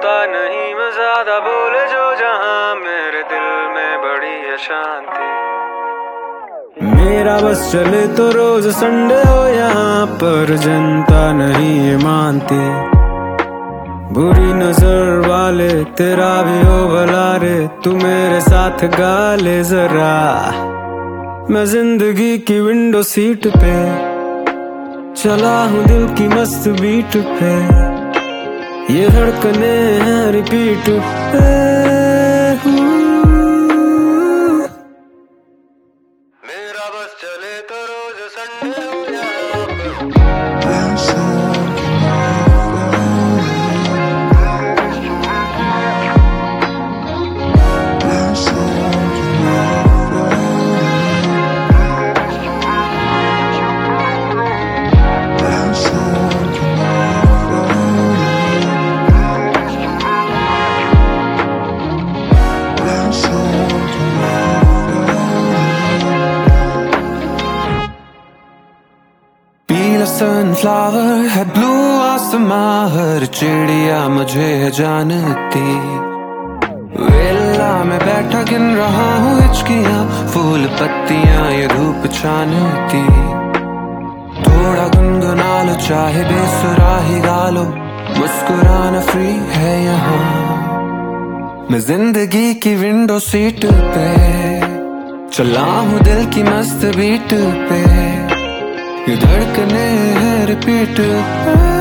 सुनता नहीं मैं ज्यादा बोले जो जहां मेरे दिल में बड़ी अशांति। मेरा बस चले तो रोज संडे हो यहाँ पर जनता नहीं ये मानती। बुरी नजर वाले तेरा भी हो भला रे, तू मेरे साथ गाले जरा। मैं जिंदगी की विंडो सीट पे चला हूँ दिल की मस्त बीट पे, ये धड़कने हैं रिपीट पे। मेरा बस चले तो रोज संडे हो यहाँ पर। सनफ्लावर है ब्लू आसमां, हर चिड़िया मुझे है जानती। वेला में बैठा गिन रहा हूँ हिचकियाँ, फूल पत्तियाँ ये धूप छानती। थोड़ा गुनगुना लो चाहे बेसुरा ही गा लो, मुस्कुराना फ्री है यहाँ। मैं जिंदगी की विंडो सीट पे चला हूँ दिल की मस्त बीट पे, ये धड़कने हैं रिपीट।